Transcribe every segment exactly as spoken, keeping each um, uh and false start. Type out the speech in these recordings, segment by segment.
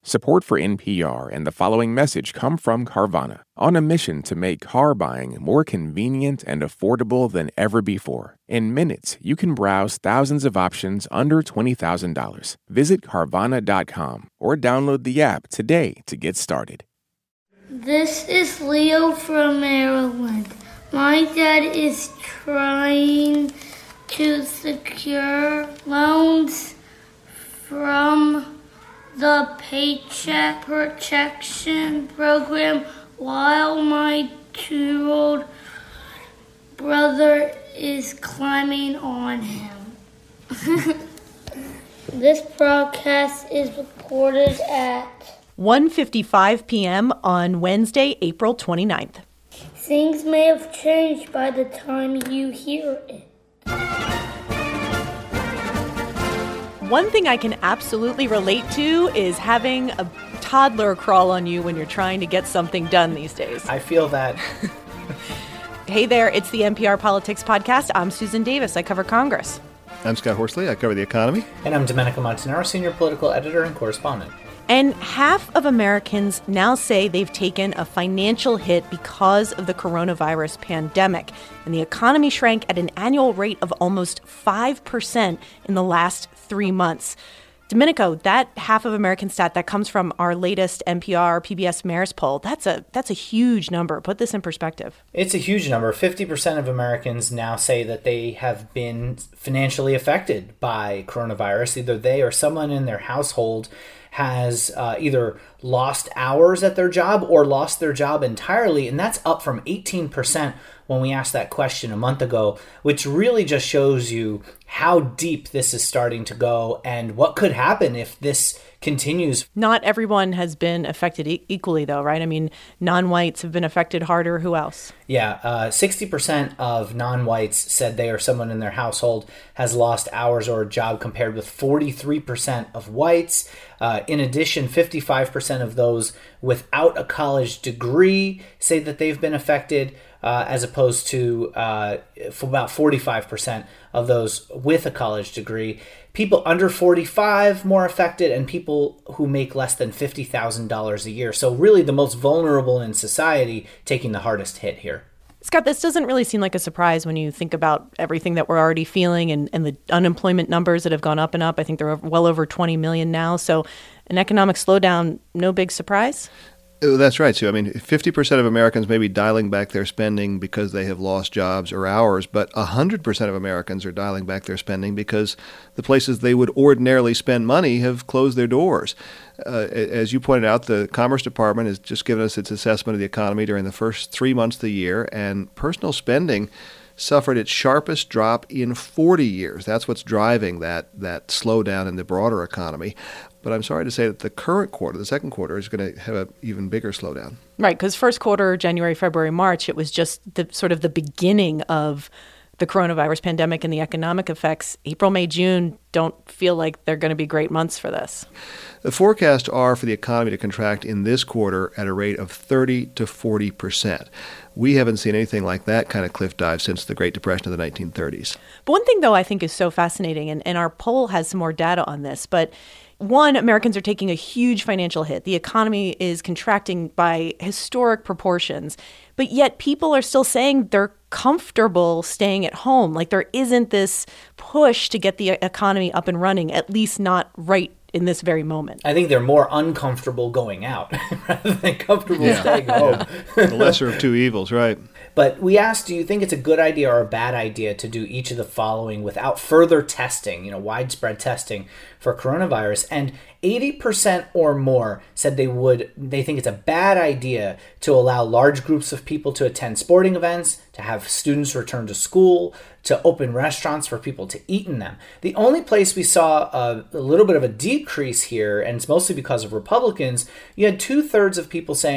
Support for N P R and the following message come from Carvana, on a mission to make car buying more convenient and affordable than ever before. In minutes, you can browse thousands of options under twenty thousand dollars. Visit Carvana dot com or download the app today to get started. This is Leo from Maryland. My dad is trying to secure loans from the Paycheck Protection Program while my two-year-old brother is climbing on him. This broadcast is recorded at one fifty-five p.m. on Wednesday, April twenty-ninth. Things may have changed by the time you hear it. One thing I can absolutely relate to is having a toddler crawl on you when you're trying to get something done these days. I feel that. Hey there, it's the N P R Politics Podcast. I'm Susan Davis. I cover Congress. I'm Scott Horsley. I cover the economy. And I'm Domenico Montanaro, senior political editor and correspondent. And half of Americans now say they've taken a financial hit because of the coronavirus pandemic. And the economy shrank at an annual rate of almost five percent in the last three months. Domenico, that half of American stat that comes from our latest N P R P B S Marist poll, that's a that's a huge number. Put this in perspective. It's a huge number. fifty percent of Americans now say that they have been financially affected by coronavirus. Either they or someone in their household has uh, either lost hours at their job or lost their job entirely. And that's up from eighteen percent when we asked that question a month ago, which really just shows you how deep this is starting to go and what could happen if this continues. Not everyone has been affected e- equally, though, right? I mean, non-whites have been affected harder. Who else? Yeah, uh, sixty percent of non-whites said they or someone in their household has lost hours or a job, compared with forty-three percent of whites. Uh, in addition, fifty-five percent of those without a college degree say that they've been affected, uh, as opposed to uh, for about forty-five percent of those with a college degree. People under forty-five more affected, and people who make less than fifty thousand dollars a year. So really the most vulnerable in society taking the hardest hit here. Scott, this doesn't really seem like a surprise when you think about everything that we're already feeling and, and the unemployment numbers that have gone up and up. I think they're well over twenty million now. So an economic slowdown, no big surprise? Oh, that's right, Sue. I mean, fifty percent of Americans may be dialing back their spending because they have lost jobs or hours, but one hundred percent of Americans are dialing back their spending because the places they would ordinarily spend money have closed their doors. Uh, as you pointed out, the Commerce Department has just given us its assessment of the economy during the first three months of the year, and personal spending suffered its sharpest drop in forty years. That's what's driving that that slowdown in the broader economy. But I'm sorry to say that the current quarter, the second quarter, is going to have an even bigger slowdown. Right, because first quarter, January, February, March, it was just the sort of the beginning of the coronavirus pandemic and the economic effects. April, May, June don't feel like they're going to be great months for this. The forecasts are for the economy to contract in this quarter at a rate of thirty to forty percent. We haven't seen anything like that kind of cliff dive since the Great Depression of the nineteen thirties. But one thing, though, I think is so fascinating, and, and our poll has some more data on this, but one, Americans are taking a huge financial hit. The economy is contracting by historic proportions, but yet people are still saying they're comfortable staying at home. Like there isn't this push to get the economy up and running, at least not right in this very moment. I think they're more uncomfortable going out rather than comfortable yeah. staying home. Yeah. The lesser of two evils, right? But we asked, do you think it's a good idea or a bad idea to do each of the following without further testing, you know, widespread testing for coronavirus? And eighty percent or more said they would, they think it's a bad idea to allow large groups of people to attend sporting events, to have students return to school, to open restaurants for people to eat in them. The only place we saw a, a little bit of a decrease here, and it's mostly because of Republicans, you had two thirds of people saying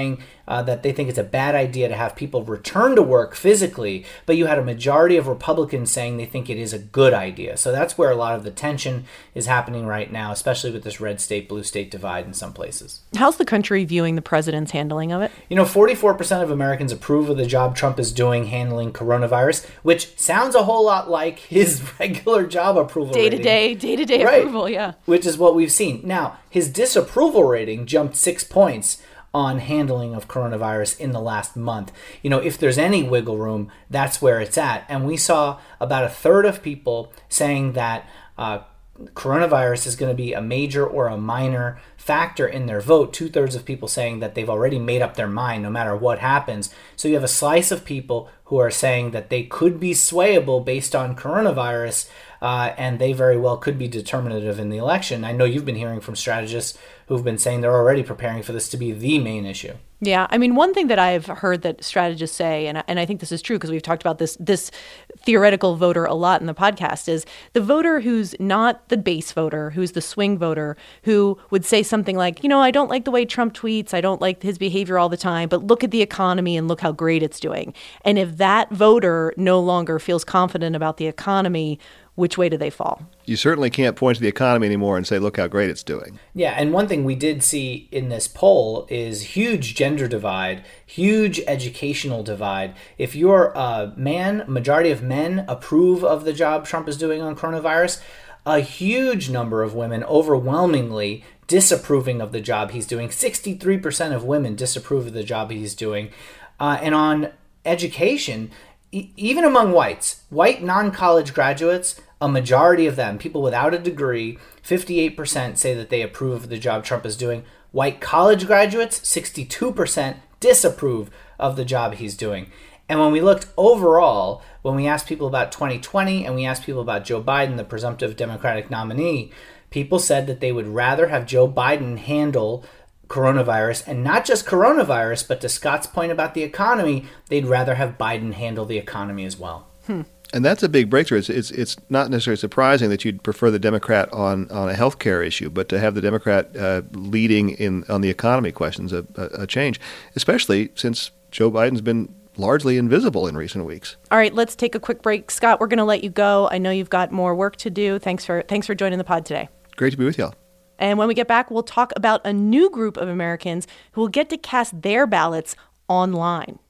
uh, that they think it's a bad idea to have people return to work physically, but you had a majority of Republicans saying they think it is a good idea. So that's where a lot of the tension is happening right now, especially with this red state, blue state divide in some places. How's the country viewing the president's handling of it? You know, forty-four percent of Americans approve of the job Trump is doing handling coronavirus, which sounds a whole lot like his regular job approval rating. Day-to-day, day-to-day Right. approval, yeah. Which is what we've seen. Now, his disapproval rating jumped six points on handling of coronavirus in the last month. You know, if there's any wiggle room, that's where it's at. And we saw about a third of people saying that uh, coronavirus is going to be a major or a minor factor in their vote. Two-thirds of people saying that they've already made up their mind no matter what happens. So you have a slice of people who are saying that they could be swayable based on coronavirus, uh, and they very well could be determinative in the election. I know you've been hearing from strategists who've been saying they're already preparing for this to be the main issue. Yeah, I mean, one thing that I've heard that strategists say, and, and I think this is true because we've talked about this this theoretical voter a lot in the podcast, is the voter who's not the base voter, who's the swing voter, who would say something like, you know, I don't like the way Trump tweets, I don't like his behavior all the time, but look at the economy and look how great it's doing. And if that voter no longer feels confident about the economy, which way do they fall? You certainly can't point to the economy anymore and say, look how great it's doing. Yeah, and one thing we did see in this poll is huge gender divide, huge educational divide. If you're a man, majority of men approve of the job Trump is doing on coronavirus, a huge number of women, overwhelmingly, disapproving of the job he's doing. sixty-three percent of women disapprove of the job he's doing. Uh, and on education, e- even among whites, white non-college graduates, a majority of them, people without a degree, fifty-eight percent say that they approve of the job Trump is doing. White college graduates, sixty-two percent disapprove of the job he's doing. And when we looked overall, when we asked people about twenty twenty and we asked people about Joe Biden, the presumptive Democratic nominee, people said that they would rather have Joe Biden handle coronavirus, and not just coronavirus, but to Scott's point about the economy, they'd rather have Biden handle the economy as well. Hmm. And that's a big breakthrough. It's, it's it's not necessarily surprising that you'd prefer the Democrat on, on a health care issue, but to have the Democrat uh, leading in on the economy questions, a, a, a change, especially since Joe Biden's been largely invisible in recent weeks. All right, let's take a quick break. Scott, we're going to let you go. I know you've got more work to do. Thanks for thanks for joining the pod today. Great to be with y'all. And when we get back, we'll talk about a new group of Americans who will get to cast their ballots online.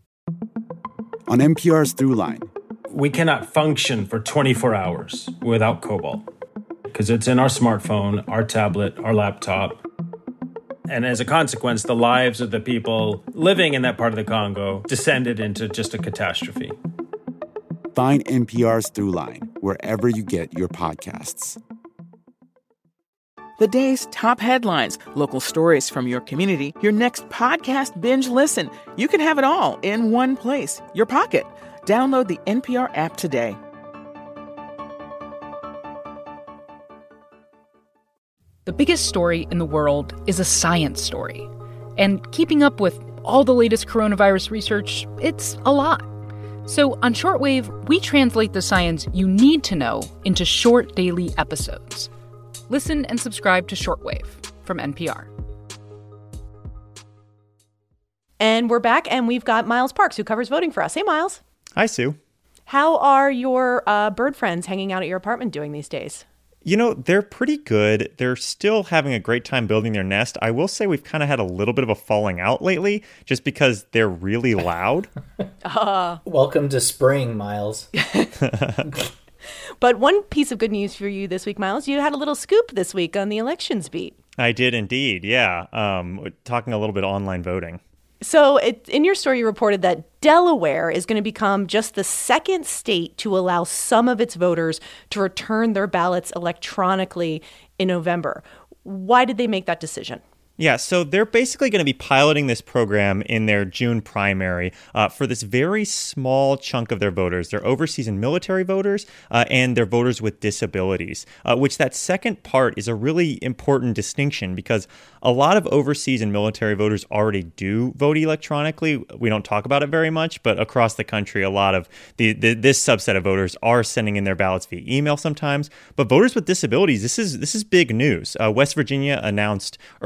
On N P R's Throughline. We cannot function for twenty-four hours without cobalt because it's in our smartphone, our tablet, our laptop. And as a consequence, the lives of the people living in that part of the Congo descended into just a catastrophe. Find N P R's Throughline wherever you get your podcasts. The day's top headlines, local stories from your community, your next podcast binge listen. You can have it all in one place, your pocket. Download the N P R app today. The biggest story in the world is a science story. And keeping up with all the latest coronavirus research, it's a lot. So on Shortwave, we translate the science you need to know into short daily episodes. Listen and subscribe to Shortwave from N P R. And we're back, and we've got Miles Parks, who covers voting for us. Hey, Miles. Hi, Sue. How are your uh, bird friends hanging out at your apartment doing these days? You know, they're pretty good. They're still having a great time building their nest. I will say we've kind of had a little bit of a falling out lately just because they're really loud. uh, Welcome to spring, Miles. But one piece of good news for you this week, Miles, you had a little scoop this week on the elections beat. I did indeed, yeah. Um, talking a little bit online voting. So it, in your story, you reported that Delaware is going to become just the second state to allow some of its voters to return their ballots electronically in November. Why did they make that decision? Yeah, so they're basically going to be piloting this program in their June primary uh, for this very small chunk of their voters. They're overseas and military voters uh, and they're voters with disabilities, uh, which that second part is a really important distinction because a lot of overseas and military voters already do vote electronically. We don't talk about it very much, but across the country, a lot of the, the this subset of voters are sending in their ballots via email sometimes. But voters with disabilities, this is this is big news. Uh, West Virginia announced earlier this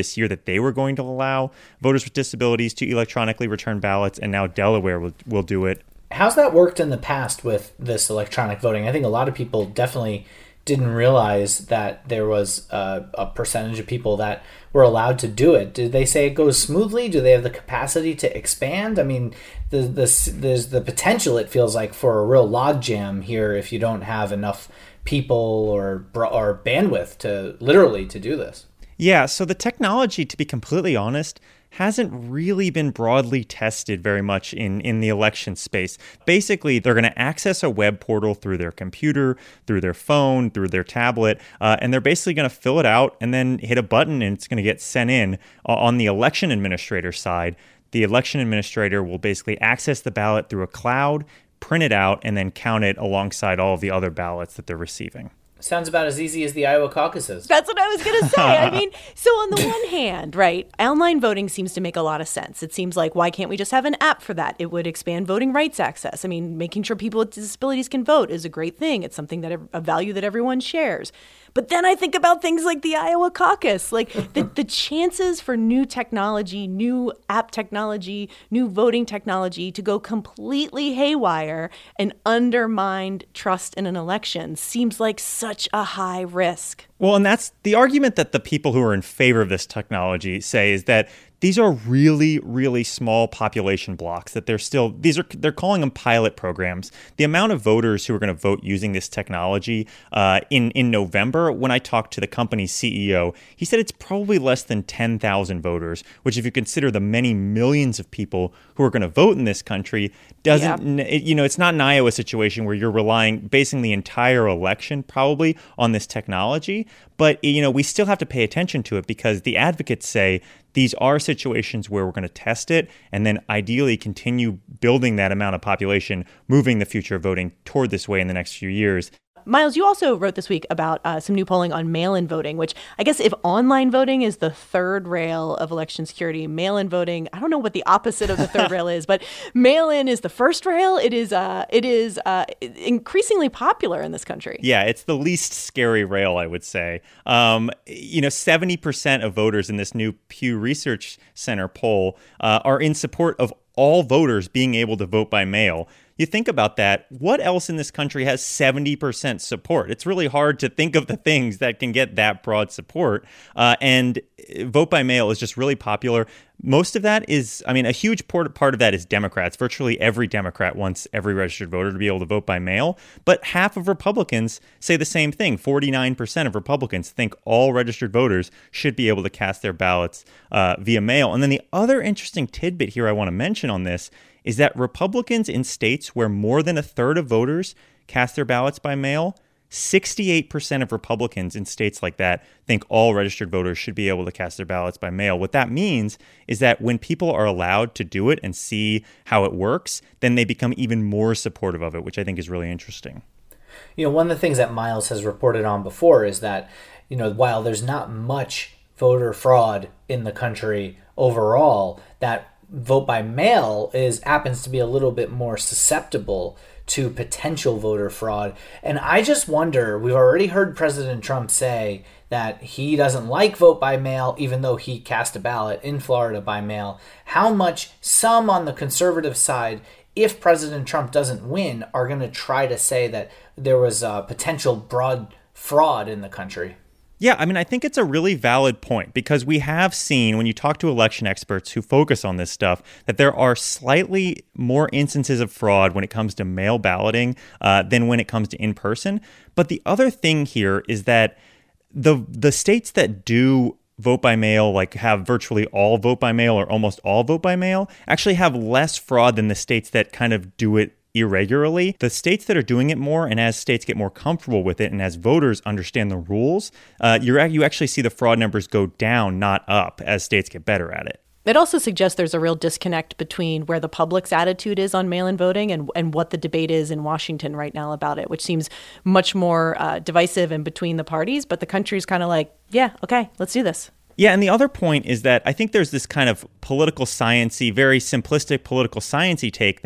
this year that they were going to allow voters with disabilities to electronically return ballots, and now Delaware will, will do it. How's that worked in the past with this electronic voting? I think a lot of people definitely didn't realize that there was a, a percentage of people that were allowed to do it. Did they say it goes smoothly? Do they have the capacity to expand? I mean, the, the, there's the potential, it feels like, for a real logjam here if you don't have enough people or or bandwidth to literally to do this. Yeah, so the technology, to be completely honest, hasn't really been broadly tested very much in, in the election space. Basically, they're going to access a web portal through their computer, through their phone, through their tablet, uh, and they're basically going to fill it out and then hit a button and it's going to get sent in. Uh, on the election administrator side, the election administrator will basically access the ballot through a cloud, print it out, and then count it alongside all of the other ballots that they're receiving. Sounds about as easy as the Iowa caucuses. That's what I was going to say. I mean, so on the one hand, right, online voting seems to make a lot of sense. It seems like, why can't we just have an app for that? It would expand voting rights access. I mean, making sure people with disabilities can vote is a great thing. It's something that a value that everyone shares. But then I think about things like the Iowa caucus, like the, the chances for new technology, new app technology, new voting technology to go completely haywire and undermine trust in an election seems like such a high risk. Well, and that's the argument that the people who are in favor of this technology say, is that these are really, really small population blocks, that they're still, these are, they're calling them pilot programs. The amount of voters who are going to vote using this technology uh, in, in November, when I talked to the company's C E O, he said it's probably less than ten thousand voters, which if you consider the many millions of people who are going to vote in this country, doesn't, yeah. it, you know, it's not an Iowa situation where you're relying, basing the entire election probably on this technology. But, you know, we still have to pay attention to it because the advocates say these are situations where we're going to test it and then ideally continue building that amount of population, moving the future of voting toward this way in the next few years. Miles, you also wrote this week about uh, some new polling on mail-in voting, which I guess if online voting is the third rail of election security, mail-in voting, I don't know what the opposite of the third rail is, but mail-in is the first rail. It is uh, it is uh, increasingly popular in this country. Yeah, it's the least scary rail, I would say. Um, you know, seventy percent of voters in this new Pew Research Center poll uh, are in support of all voters being able to vote by mail. You think about that, what else in this country has seventy percent support? It's really hard to think of the things that can get that broad support. Uh, and vote by mail is just really popular. Most of that is, I mean, a huge part of that is Democrats. Virtually every Democrat wants every registered voter to be able to vote by mail. But half of Republicans say the same thing. forty-nine percent of Republicans think all registered voters should be able to cast their ballots uh, via mail. And then the other interesting tidbit here I want to mention on this is that Republicans in states where more than a third of voters cast their ballots by mail, sixty-eight percent of Republicans in states like that think all registered voters should be able to cast their ballots by mail. What that means is that when people are allowed to do it and see how it works, then they become even more supportive of it, which I think is really interesting. You know, one of the things that Miles has reported on before is that, you know, while there's not much voter fraud in the country overall, that vote by mail is happens to be a little bit more susceptible to potential voter fraud. And I just wonder, we've already heard President Trump say that he doesn't like vote by mail, even though he cast a ballot in Florida by mail. How much some on the conservative side, if President Trump doesn't win, are going to try to say that there was a potential broad fraud in the country? Yeah, I mean, I think it's a really valid point because we have seen, when you talk to election experts who focus on this stuff, that there are slightly more instances of fraud when it comes to mail balloting uh, than when it comes to in-person. But the other thing here is that the the states that do vote by mail, like have virtually all vote by mail or almost all vote by mail, actually have less fraud than the states that kind of do it irregularly. The states that are doing it more, and as states get more comfortable with it and as voters understand the rules, uh, you're, you actually see the fraud numbers go down, not up, as states get better at it. It also suggests there's a real disconnect between where the public's attitude is on mail-in voting and, and what the debate is in Washington right now about it, which seems much more uh, divisive and between the parties. But the country's kind of like, yeah, okay, let's do this. Yeah, and the other point is that I think there's this kind of political science-y, very simplistic political science-y take that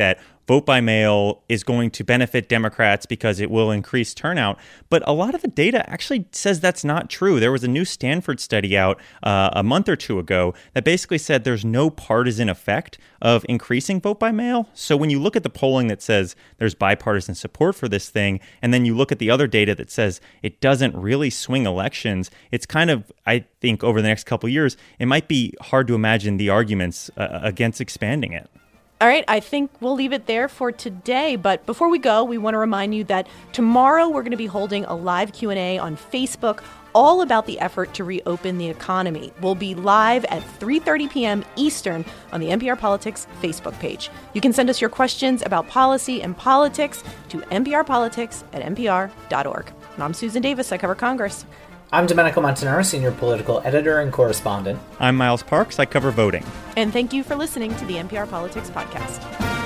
vote by mail is going to benefit Democrats because it will increase turnout. But a lot of the data actually says that's not true. There was a new Stanford study out uh, a month or two ago that basically said there's no partisan effect of increasing vote by mail. So when you look at the polling that says there's bipartisan support for this thing, and then you look at the other data that says it doesn't really swing elections, it's kind of, I think, over the next couple of years, it might be hard to imagine the arguments uh, against expanding it. All right, I think we'll leave it there for today. But before we go, we want to remind you that tomorrow we're going to be holding a live Q and A on Facebook all about the effort to reopen the economy. We'll be live at three thirty p.m. Eastern on the N P R Politics Facebook page. You can send us your questions about policy and politics to nprpolitics at n p r dot org. And I'm Susan Davis. I cover Congress. I'm Domenico Montanaro, senior political editor and correspondent. I'm Miles Parks. I cover voting. And thank you for listening to the N P R Politics Podcast.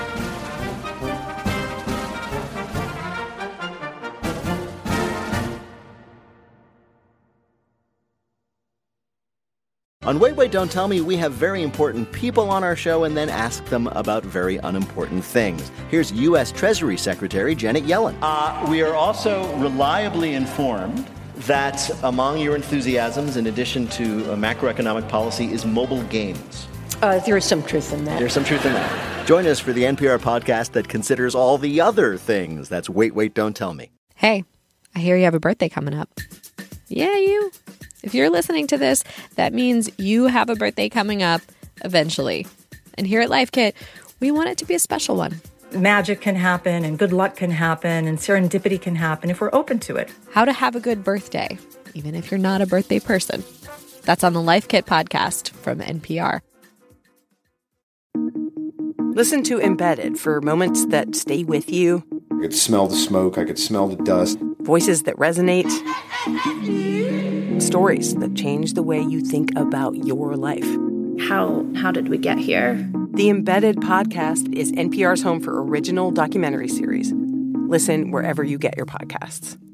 On Wait, Wait, Don't Tell Me, we have very important people on our show and then ask them about very unimportant things. Here's U S. Treasury Secretary Janet Yellen. Uh, we are also reliably informed that among your enthusiasms, in addition to uh, macroeconomic policy, is mobile games. Uh, there is some truth in that. There's some truth in that. Join us for the N P R podcast that considers all the other things. That's Wait, Wait, Don't Tell Me. Hey, I hear you have a birthday coming up. Yeah, you. If you're listening to this, that means you have a birthday coming up eventually. And here at Life Kit, we want it to be a special one. Magic can happen and good luck can happen and serendipity can happen if we're open to it. How to have a good birthday, even if you're not a birthday person. That's on the Life Kit podcast from N P R. Listen to Embedded for moments that stay with you. I could smell the smoke. I could smell the dust. Voices that resonate. Stories that change the way you think about your life. How how did we get here? The Embedded podcast is N P R's home for original documentary series. Listen wherever you get your podcasts.